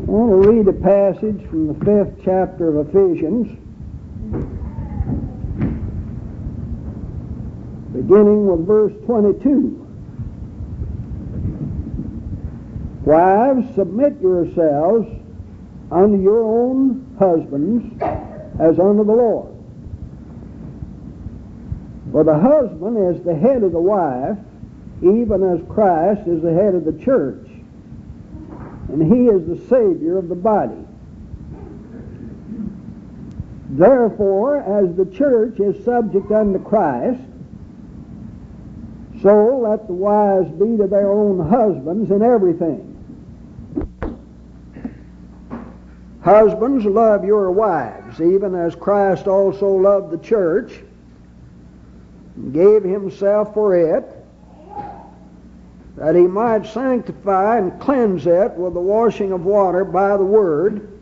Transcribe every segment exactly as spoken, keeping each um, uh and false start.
I want to read a passage from the fifth chapter of Ephesians, beginning with verse twenty-two. Wives, submit yourselves unto your own husbands as unto the Lord. For the husband is the head of the wife, even as Christ is the head of the church, and he is the Savior of the body. Therefore, as the church is subject unto Christ, so let the wives be to their own husbands in everything. Husbands, love your wives, even as Christ also loved the church, and gave himself for it, that he might sanctify and cleanse it with the washing of water by the word,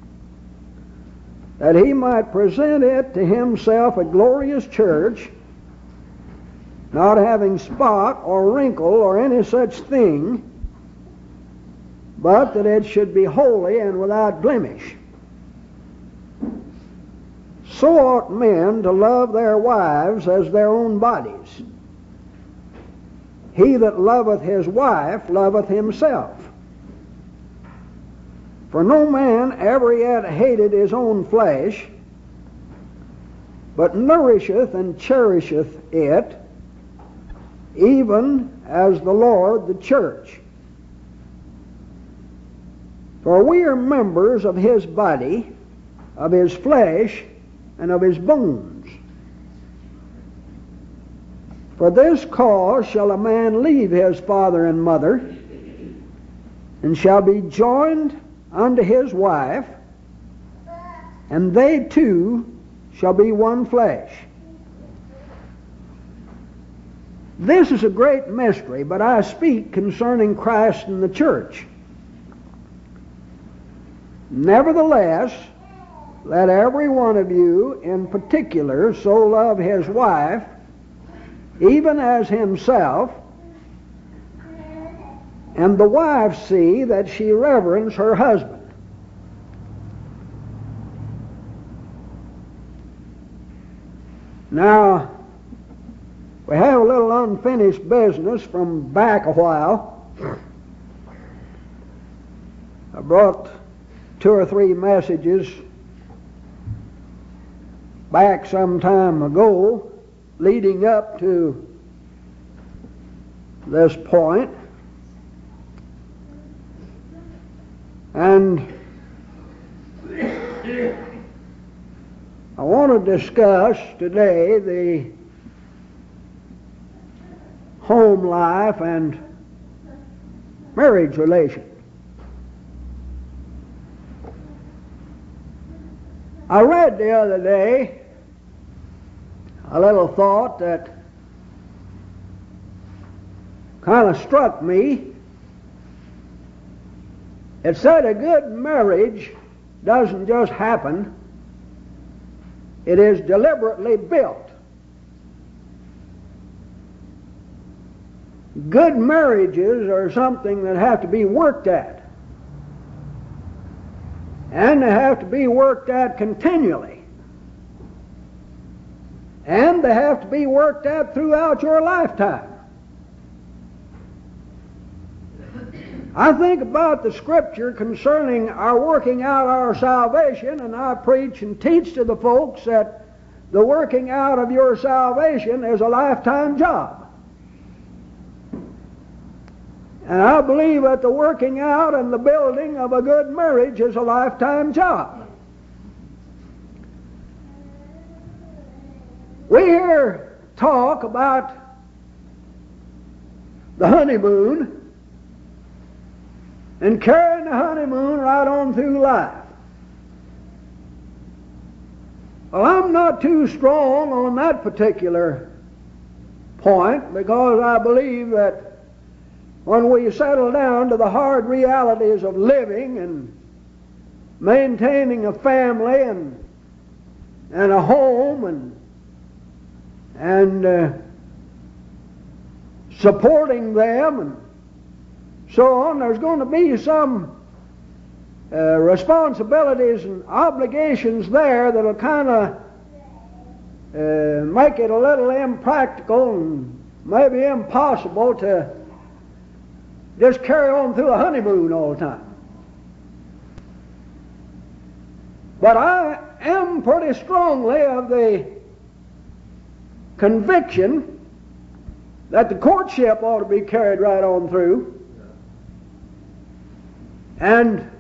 that he might present it to himself a glorious church, not having spot or wrinkle or any such thing, but that it should be holy and without blemish. So ought men to love their wives as their own bodies. He that loveth his wife loveth himself. For no man ever yet hated his own flesh, but nourisheth and cherisheth it, even as the Lord the church. For we are members of his body, of his flesh, and of his bones. For this cause shall a man leave his father and mother, and shall be joined unto his wife, and they two shall be one flesh. This is a great mystery, but I speak concerning Christ and the church. Nevertheless, let every one of you in particular so love his wife, even as himself, and the wife see that she reverence her husband. Now, we have a little unfinished business from back a while. I brought two or three messages back some time ago leading up to this point. And I want to discuss today the home life and marriage relation. I read the other day a little thought that kind of struck me. It said a good marriage doesn't just happen, it is deliberately built. Good marriages are something that have to be worked at. And they have to be worked at continually. And they have to be worked at throughout your lifetime. I think about the scripture concerning our working out our salvation, and I preach and teach to the folks that the working out of your salvation is a lifetime job. And I believe that the working out and the building of a good marriage is a lifetime job. We hear talk about the honeymoon and carrying the honeymoon right on through life. Well, I'm not too strong on that particular point, because I believe that when we settle down to the hard realities of living and maintaining a family and and a home and and uh, supporting them and so on, there's going to be some uh, responsibilities and obligations there that'll kind of uh, make it a little impractical and maybe impossible to just carry on through a honeymoon all the time. But I am pretty strongly of the conviction that the courtship ought to be carried right on through. And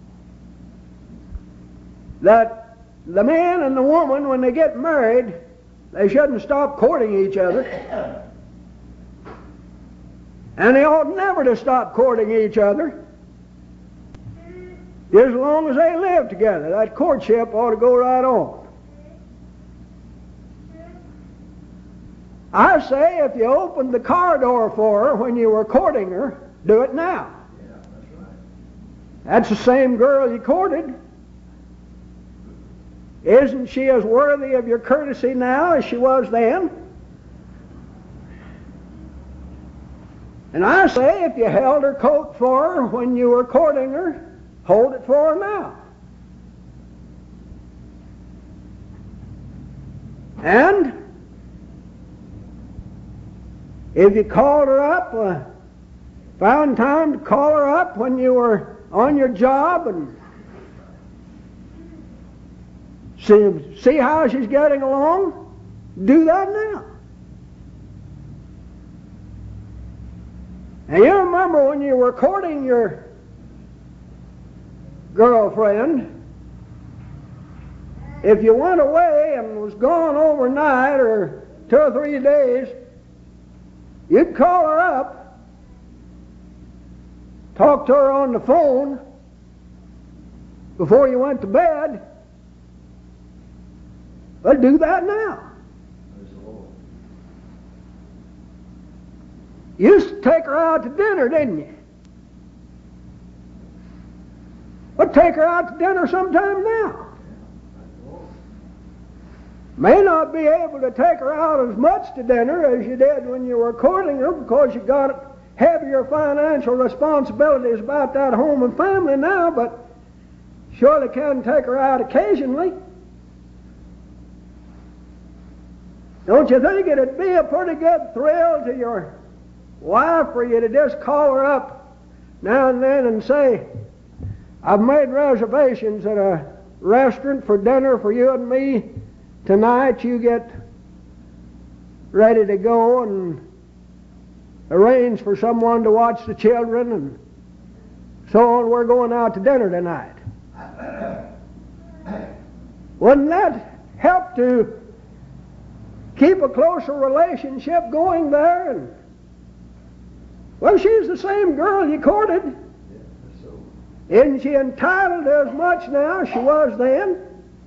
that the man and the woman, when they get married, they shouldn't stop courting each other. And they ought never to stop courting each other as long as they live together. That courtship ought to go right on. I say if you opened the car door for her when you were courting her, do it now. Yeah, that's right. That's the same girl you courted. Isn't she as worthy of your courtesy now as she was then? And I say if you held her coat for her when you were courting her, hold it for her now. And if you called her up, uh, found time to call her up when you were on your job and see, see how she's getting along, do that now. And you remember when you were courting your girlfriend, if you went away and was gone overnight or two or three days, you'd call her up, talk to her on the phone before you went to bed. Well, do that now. You used to take her out to dinner, didn't you? Well, take her out to dinner sometime now. May not be able to take her out as much to dinner as you did when you were courting her because you got heavier financial responsibilities about that home and family now, but surely can take her out occasionally. Don't you think it'd be a pretty good thrill to your wife for you to just call her up now and then and say, I've made reservations at a restaurant for dinner for you and me tonight. You get ready to go and arrange for someone to watch the children and so on. We're going out to dinner tonight. Wouldn't that help to keep a closer relationship going there? And well, she's the same girl you courted. Yeah, so. Isn't she entitled to as much now as she was then?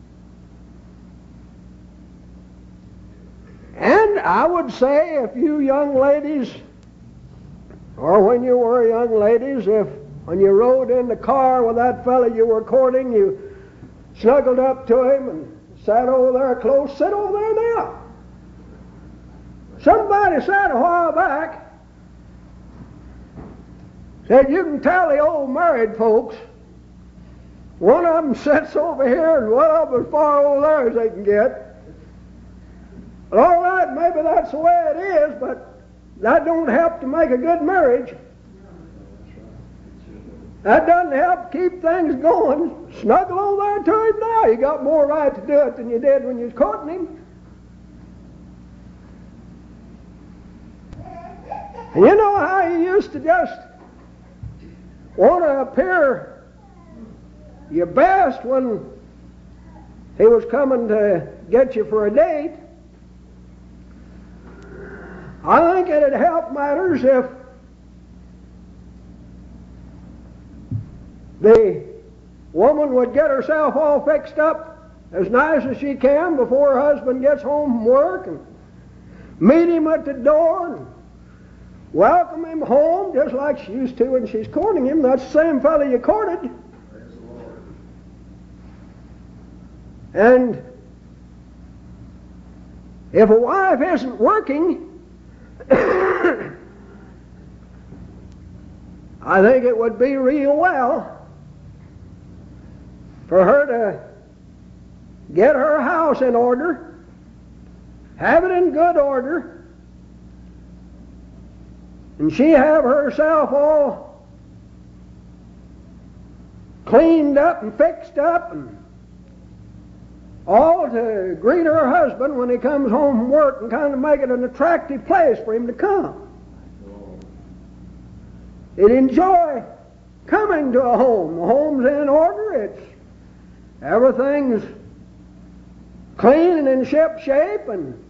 And I would say if you young ladies, or when you were young ladies, if when you rode in the car with that fellow you were courting, you snuggled up to him and sat over there close, sit over there now. Somebody said a while back, said you can tell the old married folks, one of them sits over here and one of them as far over there as they can get. Well, all right, maybe that's the way it is, but that don't help to make a good marriage. That doesn't help keep things going. Snuggle over there to him now. You got more right to do it than you did when you was courting him. And you know how you used to just want to appear your best when he was coming to get you for a date? I think it'd help matters if the woman would get herself all fixed up as nice as she can before her husband gets home from work and meet him at the door and welcome him home just like she used to when she's courting him. That's the same fellow you courted. Praise the Lord. And if a wife isn't working, I think it would be real well for her to get her house in order, have it in good order, and she have herself all cleaned up and fixed up and all to greet her husband when he comes home from work and kind of make it an attractive place for him to come. He'd enjoy coming to a home. The home's in order. It's everything's clean and in ship shape, and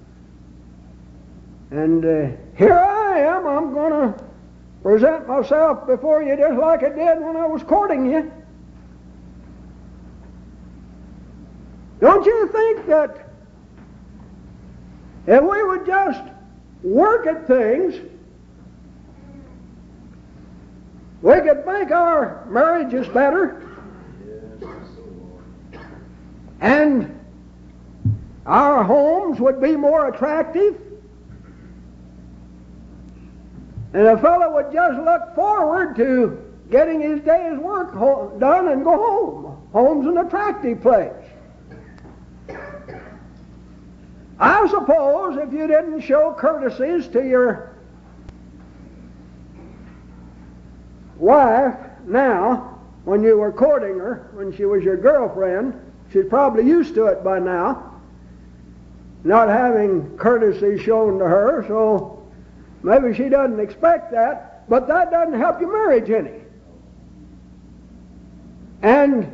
and uh, here I am. I'm going to present myself before you just like I did when I was courting you. Don't you think that if we would just work at things, we could make our marriages better, and our homes would be more attractive, and a fellow would just look forward to getting his day's work done and go home. Home's an attractive place. I suppose if you didn't show courtesies to your wife now, when you were courting her, when she was your girlfriend, she's probably used to it by now, not having courtesy shown to her, so maybe she doesn't expect that, but that doesn't help your marriage any. And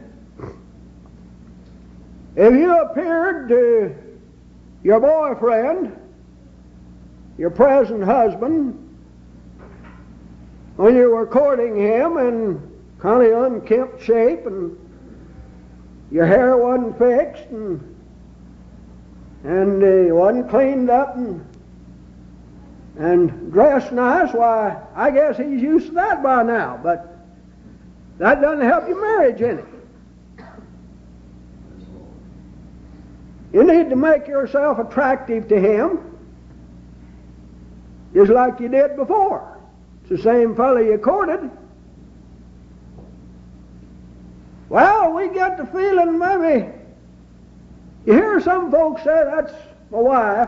if you appeared to your boyfriend, your present husband, when you were courting him in kind of unkempt shape and your hair wasn't fixed and and uh, wasn't cleaned up and and dressed nice, why, I guess he's used to that by now, but that doesn't help your marriage any. You need to make yourself attractive to him just like you did before. It's the same fellow you courted. Well, we get the feeling maybe, you hear some folks say, that's my wife.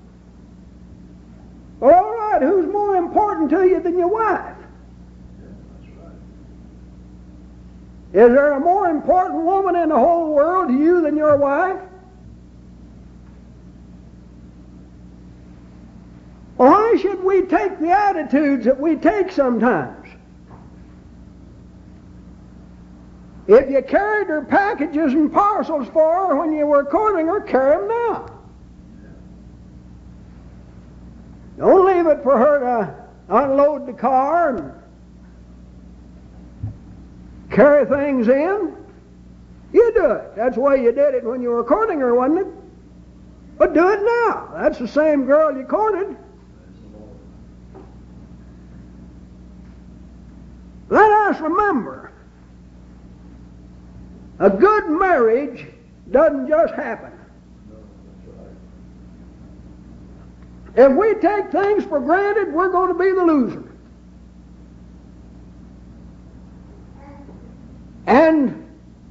Well, all right, who's more important to you than your wife? Is there a more important woman in the whole world to you than your wife? Why should we take the attitudes that we take sometimes? If you carried her packages and parcels for her when you were courting her, carry them now. Don't leave it for her to unload the car and carry things in. You do it. That's the way you did it when you were courting her, wasn't it? But do it now. That's the same girl you courted. Let us remember, a good marriage doesn't just happen. If we take things for granted, we're going to be the loser. And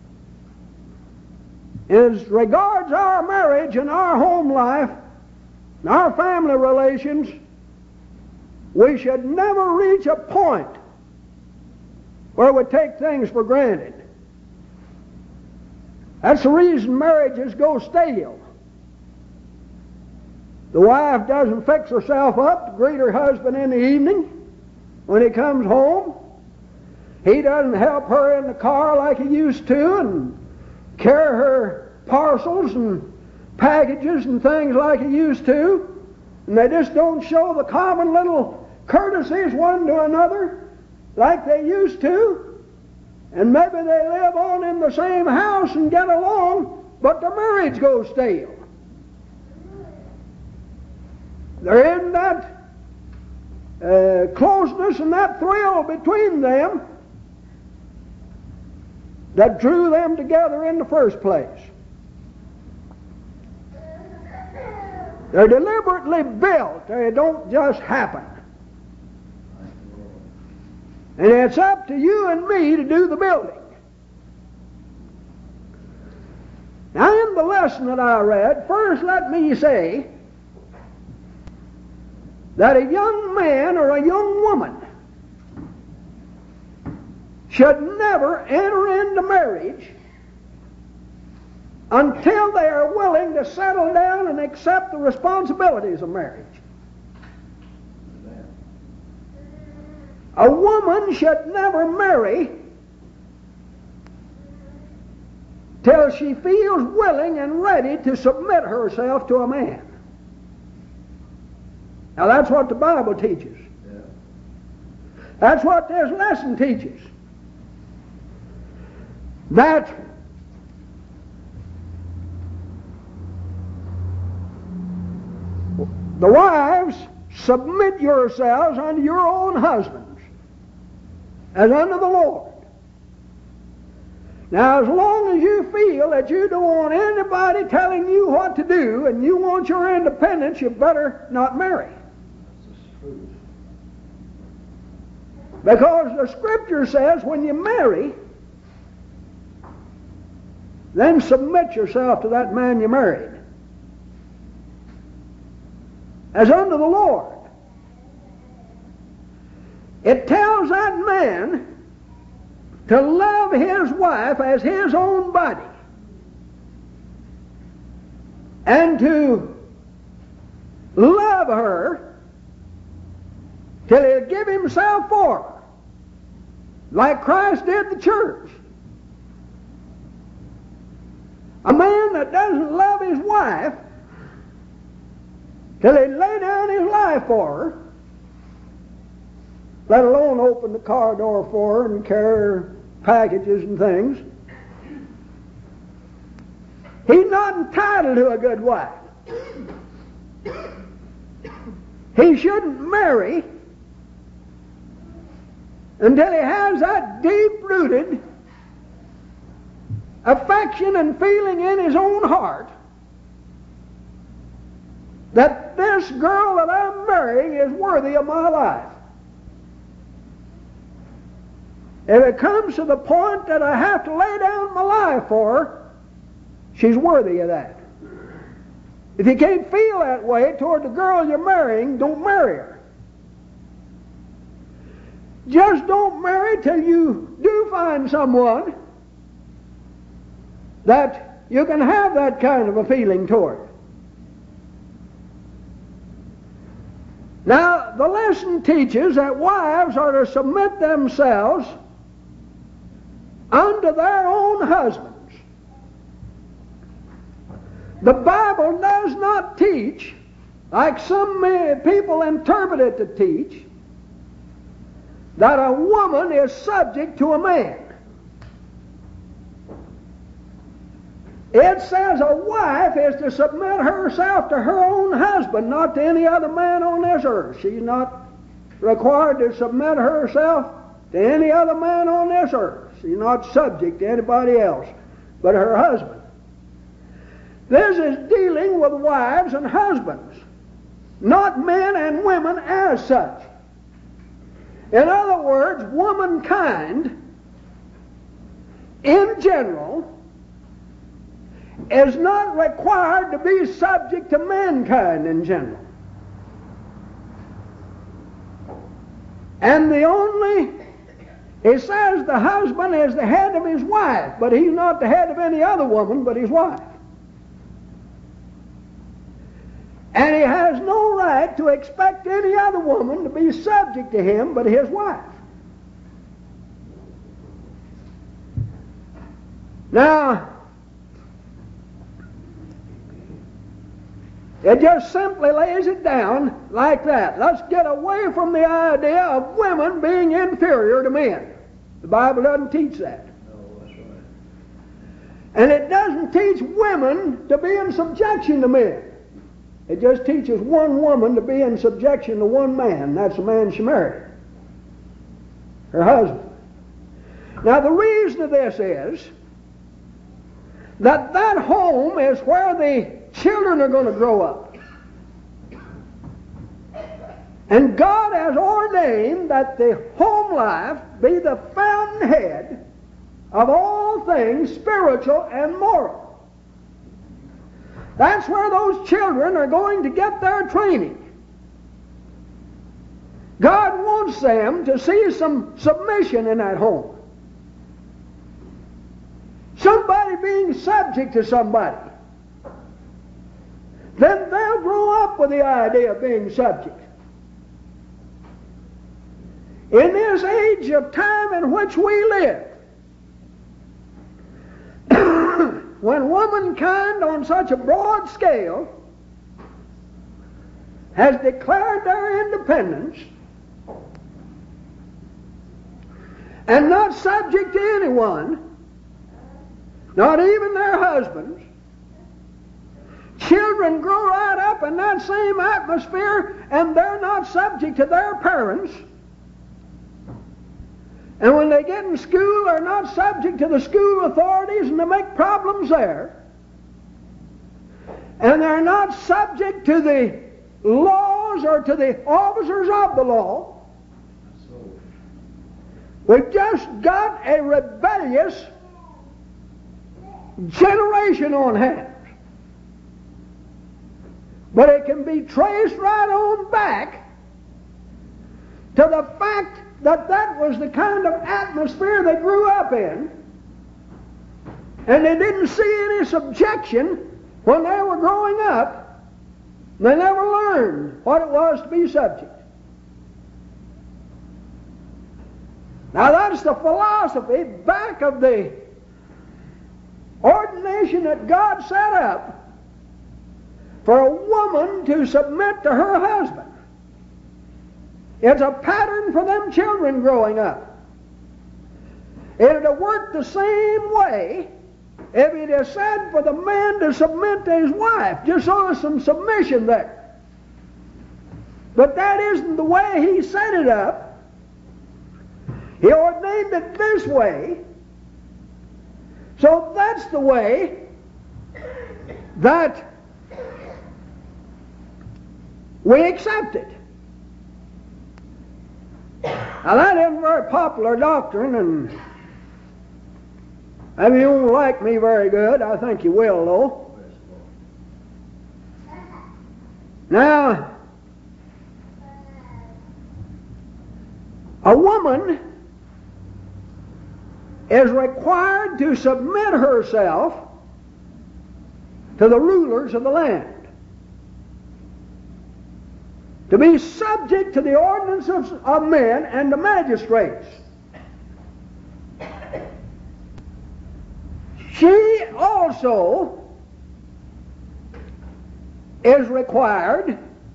as regards our marriage and our home life and our family relations, we should never reach a point where we take things for granted. That's the reason marriages go stale. The wife doesn't fix herself up to greet her husband in the evening when he comes home. He doesn't help her in the car like he used to and carry her parcels and packages and things like he used to. And they just don't show the common little courtesies one to another like they used to. And maybe they live on in the same house and get along, but the marriage goes stale. There isn't that uh, closeness and that thrill between them that drew them together in the first place. They're deliberately built. They don't just happen. And it's up to you and me to do the building. the lesson that I read, first let me say that a young man or a young woman should never enter into marriage until they are willing to settle down and accept the responsibilities of marriage. A woman should never marry till she feels willing and ready to submit herself to a man. Now that's what the Bible teaches. Yeah. That's what this lesson teaches. That the wives, submit yourselves unto your own husbands, as unto the Lord. Now, as long as you feel that you don't want anybody telling you what to do and you want your independence, you better not marry. That's the truth. Because the Scripture says when you marry, then submit yourself to that man you married, as unto the Lord. It tells that man to love his wife as his own body, and to love her till he'll give himself for her, like Christ did the church. A man that doesn't love his wife till he lay down his life for her, let alone open the car door for her and carry her packages and things, he's not entitled to a good wife. He shouldn't marry until he has that deep-rooted affection and feeling in his own heart that this girl that I'm marrying is worthy of my life. If it comes to the point that I have to lay down my life for her, she's worthy of that. If you can't feel that way toward the girl you're marrying, don't marry her. Just don't marry till you do find someone that you can have that kind of a feeling toward. Now, the lesson teaches that wives are to submit themselves unto their own husbands. The Bible does not teach, like some people interpret it to teach, that a woman is subject to a man. It says a wife is to submit herself to her own husband, not to any other man on this earth. She's not required to submit herself to any other man on this earth. She's not subject to anybody else but her husband. This is dealing with wives and husbands, not men and women as such. In other words, womankind in general is not required to be subject to mankind in general. And the only, it says the husband is the head of his wife, but he's not the head of any other woman but his wife. And he has no right to expect any other woman to be subject to him but his wife. Now, it just simply lays it down like that. Let's get away from the idea of women being inferior to men. The Bible doesn't teach that. No, that's right. And it doesn't teach women to be in subjection to men. It just teaches one woman to be in subjection to one man. That's the man she married, her husband. Now, the reason of this is that that home is where the children are going to grow up. And God has ordained that the home life be the fountainhead of all things spiritual and moral. That's where those children are going to get their training. God wants them to see some submission in that home. Somebody being subject to somebody. Then they'll grow up with the idea of being subject. In this age of time in which we live, when womankind on such a broad scale has declared their independence and not subject to anyone, not even their husbands, children grow right up in that same atmosphere and they're not subject to their parents. And when they get in school, they're not subject to the school authorities and they make problems there. And they're not subject to the laws or to the officers of the law. We've just got a rebellious generation on hand. But it can be traced right on back to the fact that that was the kind of atmosphere they grew up in, and they didn't see any subjection when they were growing up. They never learned what it was to be subject. Now that's the philosophy back of the ordination that God set up for a woman to submit to her husband. It's a pattern for them children growing up. It'd have worked the same way if he'd have said for the man to submit to his wife, just so there's some submission there. But that isn't the way he set it up. He ordained it this way. So that's the way that we accept it. Now that isn't a very popular doctrine, and maybe you won't like me very good. I think you will, though. Now, a woman is required to submit herself to the rulers of the land, to be subject to the ordinances of men and the magistrates. She also is required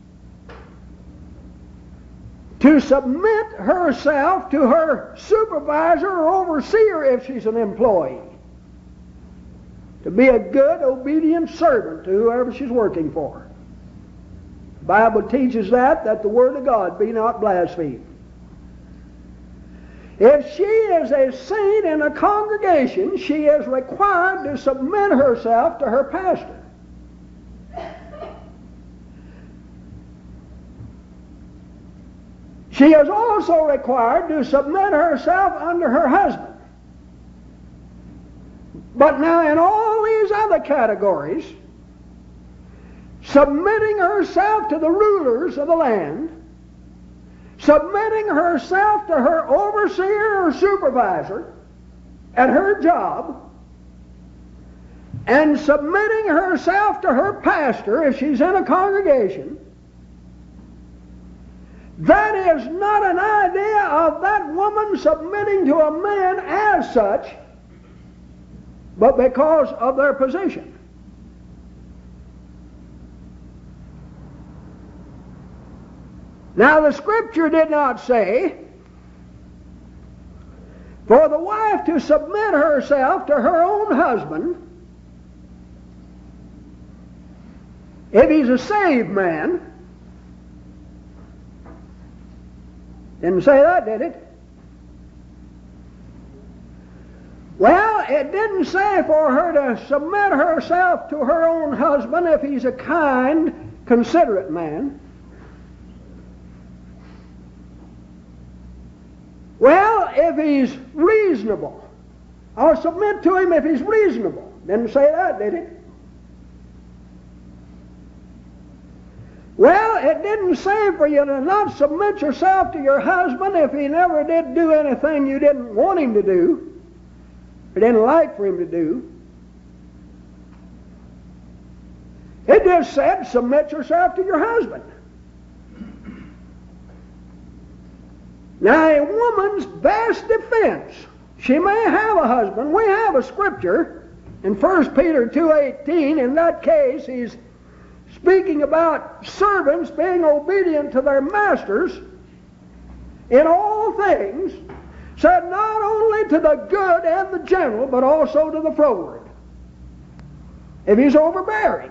to submit herself to her supervisor or overseer if she's an employee, to be a good, obedient servant to whoever she's working for. The Bible teaches that, that the Word of God be not blasphemed. If she is a saint in a congregation, she is required to submit herself to her pastor. She is also required to submit herself under her husband. But now in all these other categories, submitting herself to the rulers of the land, submitting herself to her overseer or supervisor at her job, and submitting herself to her pastor if she's in a congregation, that is not an idea of that woman submitting to a man as such, but because of their position. Now the Scripture did not say for the wife to submit herself to her own husband if he's a saved man. Didn't say that, did it? Well, it didn't say for her to submit herself to her own husband if he's a kind, considerate man. Well, if he's reasonable, I'll submit to him if he's reasonable. Didn't say that, did it? Well, it didn't say for you to not submit yourself to your husband if he never did do anything you didn't want him to do, or didn't like for him to do. It just said, submit yourself to your husband. Now, a woman's best defense, she may have a husband. We have a scripture in First Peter two eighteen. In that case, he's speaking about servants being obedient to their masters in all things, said not only to the good and the gentle, but also to the froward. If he's overbearing,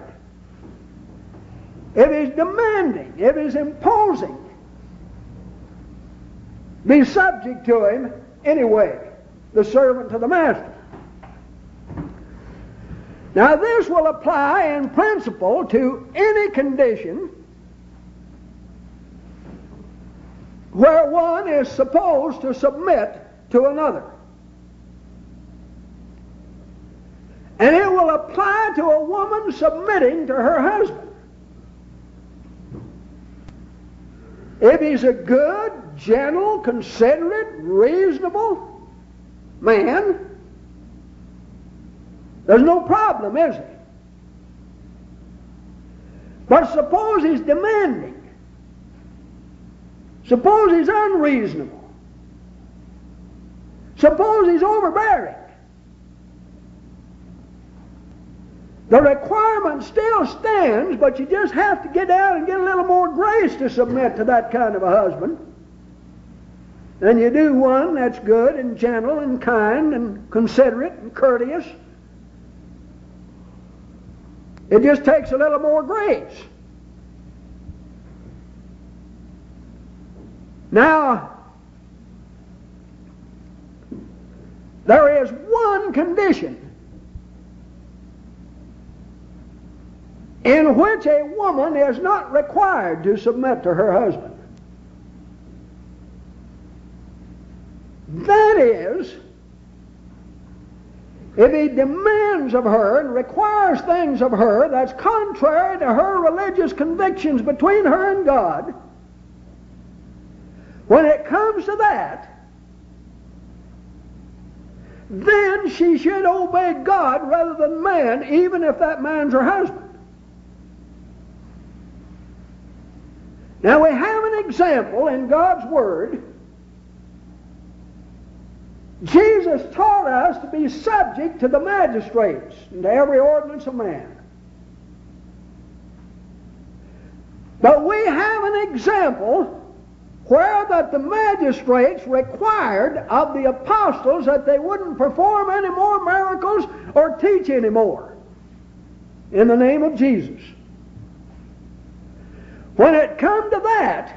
if he's demanding, if he's imposing, be subject to him anyway, the servant to the master. Now this will apply in principle to any condition where one is supposed to submit to another. And it will apply to a woman submitting to her husband. If he's a good, gentle, considerate, reasonable man, there's no problem, is there? But suppose he's demanding. Suppose he's unreasonable. Suppose he's overbearing. The requirement still stands, but you just have to get out and get a little more grace to submit to that kind of a husband. Then you do one that's good and gentle and kind and considerate and courteous. It just takes a little more grace. Now, there is one condition in which a woman is not required to submit to her husband. That is, if he demands of her and requires things of her that's contrary to her religious convictions between her and God, when it comes to that, then she should obey God rather than man, even if that man's her husband. Now we have an example in God's Word. Jesus taught us to be subject to the magistrates and to every ordinance of man. But we have an example where that the magistrates required of the apostles that they wouldn't perform any more miracles or teach any more in the name of Jesus. When it come to that,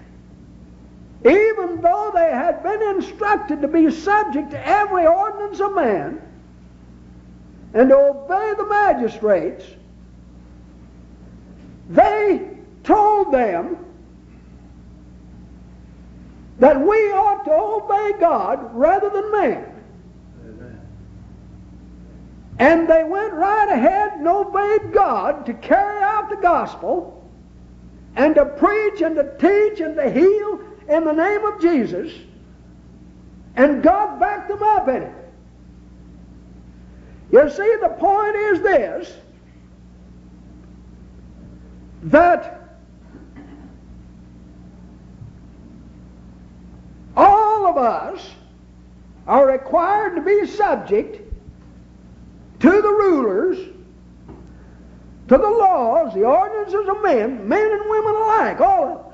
even though they had been instructed to be subject to every ordinance of man and to obey the magistrates, they told them that we ought to obey God rather than man. Amen. And they went right ahead and obeyed God to carry out the gospel and to preach and to teach and to heal in the name of Jesus, and God backed them up in it. You see, the point is this, that all of us are required to be subject to the rulers, to the laws, the ordinances of men, men and women alike, all of us.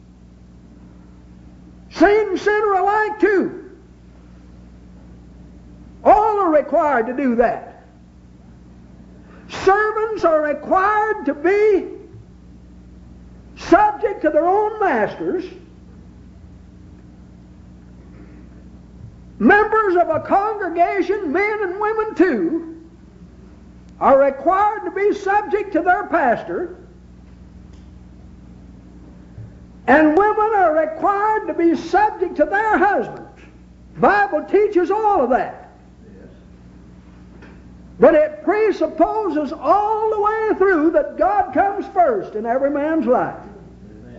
Saint and sinner alike too. All are required to do that. Servants are required to be subject to their own masters. Members of a congregation, men and women too, are required to be subject to their pastor. And women are required to be subject to their husbands. The Bible teaches all of that. Yes. But it presupposes all the way through that God comes first in every man's life. Amen.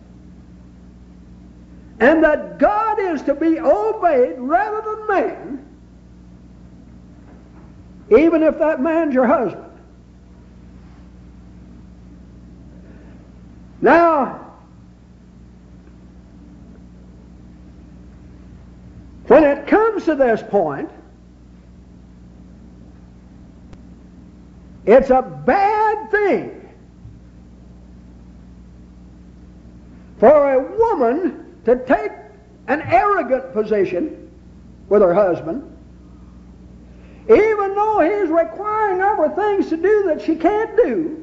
And that God is to be obeyed rather than man, even if that man's your husband. Now, when it comes to this point, it's a bad thing for a woman to take an arrogant position with her husband, even though he's requiring of her things to do that she can't do.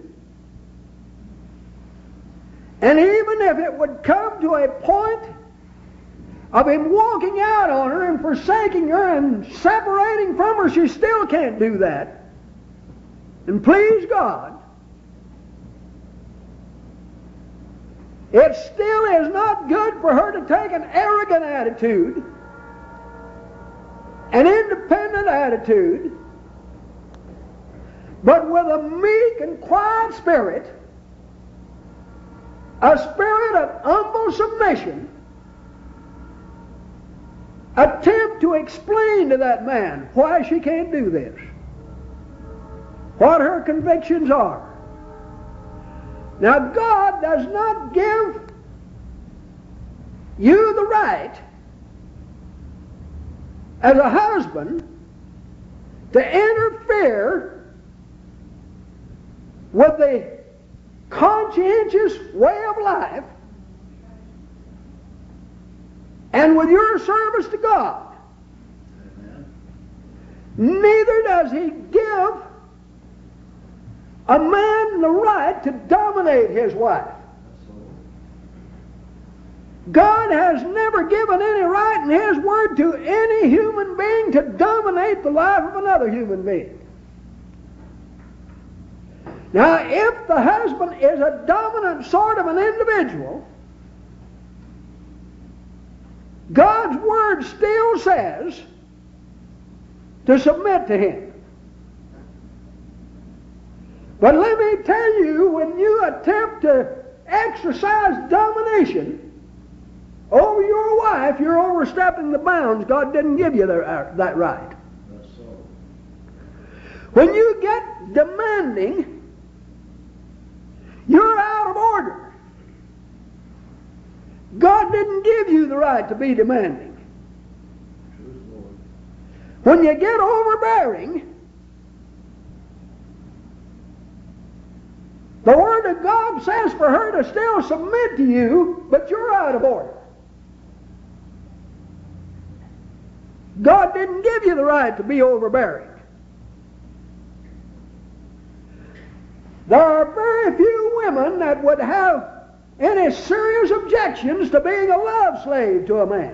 And even if it would come to a point of him walking out on her and forsaking her and separating from her, she still can't do that and please God. It still is not good for her to take an arrogant attitude, an independent attitude, but with a meek and quiet spirit, a spirit of humble submission, attempt to explain to that man why she can't do this, what her convictions are. Now, God does not give you the right as a husband to interfere with the conscientious way of life and with your service to God. Amen. Neither does He give a man the right to dominate his wife. That's so. God has never given any right in His Word to any human being to dominate the life of another human being. Now, if the husband is a dominant sort of an individual, God's Word still says to submit to him. But let me tell you, when you attempt to exercise domination over your wife, you're overstepping the bounds. God didn't give you that, that right. That's so. When you get demanding, you're out of order. God didn't give you the right to be demanding. Truth, Lord. When you get overbearing, the Word of God says for her to still submit to you, but you're out of order. God didn't give you the right to be overbearing. There are very few women that would have any serious objections to being a love slave to a man.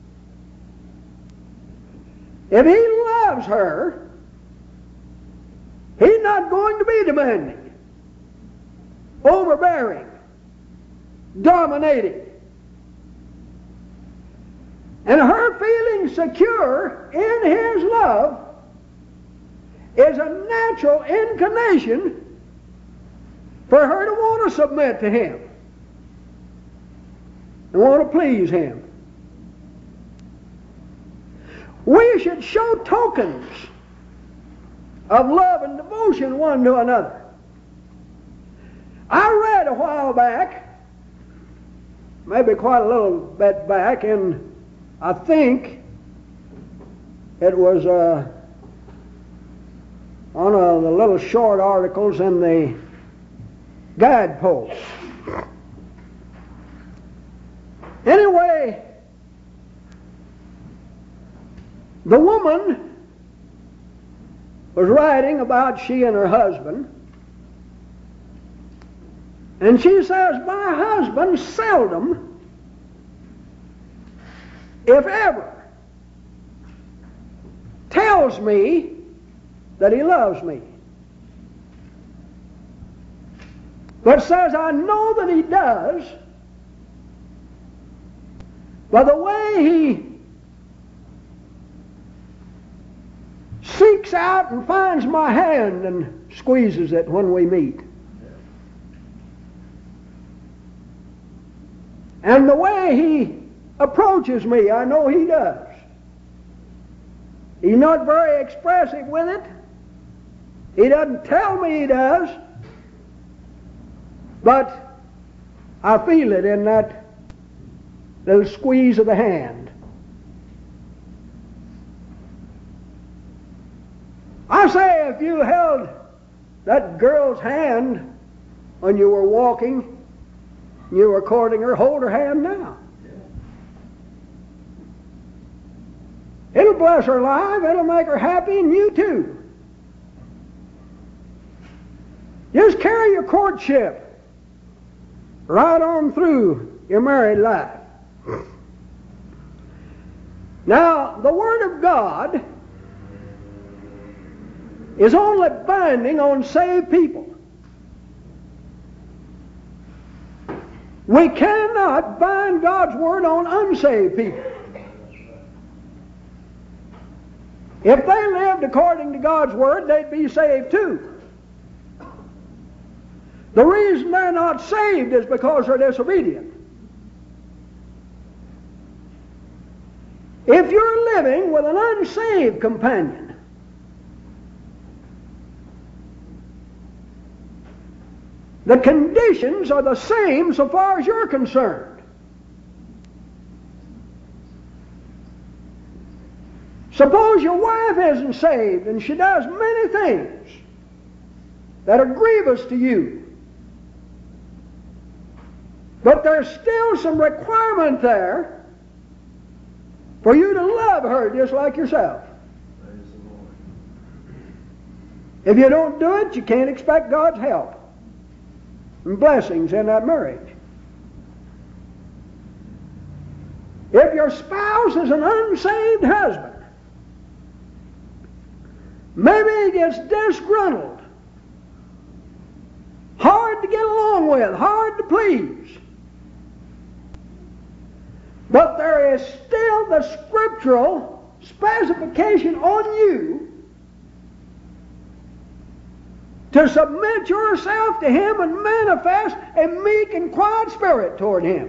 If he loves her, he's not going to be demanding, overbearing, dominating. And her feeling secure in his love is a natural inclination for her to want to submit to him and want to please him. We should show tokens of love and devotion one to another. I read a while back, maybe quite a little bit back, in I think it was uh, one of the little short articles in the Guidepost. Anyway, the woman was writing about she and her husband, and she says, my husband seldom, if ever, tells me that he loves me, but says I know that he does by the way he seeks out and finds my hand and squeezes it when we meet. And the way he approaches me, I know he does. He's not very expressive with it. He doesn't tell me he does. But I feel it in that little squeeze of the hand. I say, if you held that girl's hand when you were walking, you were courting her, hold her hand now. It'll bless her life, it'll make her happy, and you too. Just carry your courtship right on through your married life. Now, the Word of God is only binding on saved people. We cannot bind God's Word on unsaved people. If they lived according to God's Word, they'd be saved too. The reason they're not saved is because they're disobedient. If you're living with an unsaved companion, the conditions are the same so far as you're concerned. Suppose your wife isn't saved and she does many things that are grievous to you. But there's still some requirement there for you to love her just like yourself. Praise the Lord. If you don't do it, you can't expect God's help and blessings in that marriage. If your spouse is an unsaved husband, maybe he gets disgruntled, hard to get along with, hard to please, but there is still the scriptural specification on you to submit yourself to him and manifest a meek and quiet spirit toward him.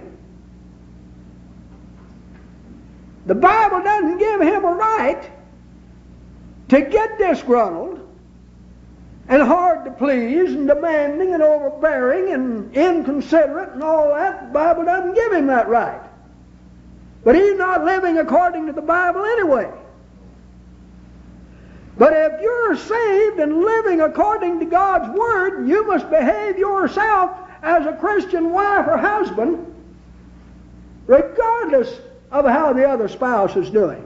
The Bible doesn't give him a right to get disgruntled and hard to please and demanding and overbearing and inconsiderate and all that. The Bible doesn't give him that right. But he's not living according to the Bible anyway. But if you're saved and living according to God's Word, you must behave yourself as a Christian wife or husband, regardless of how the other spouse is doing.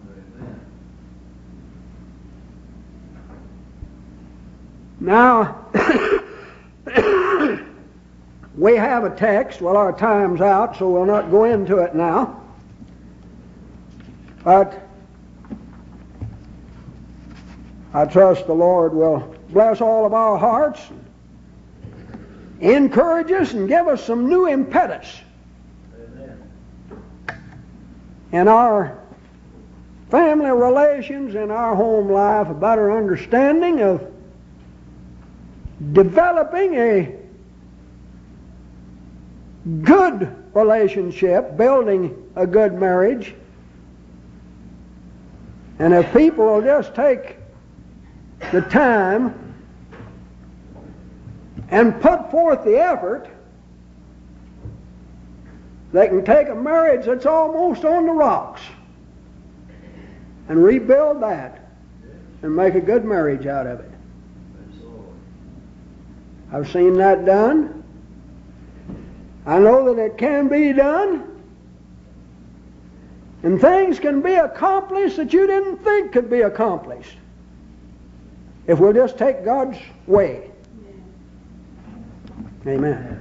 Now, we have a text. Well, our time's out, so we'll not go into it now. But I trust the Lord will bless all of our hearts, encourage us, and give us some new impetus Amen. in our family relations, in our home life, a better understanding of developing a good relationship, building a good marriage. And if people will just take the time and put forth the effort, they can take a marriage that's almost on the rocks and rebuild that and make a good marriage out of it. Praise the Lord. I've seen that done. I know that it can be done. And things can be accomplished that you didn't think could be accomplished if we'll just take God's way. Amen.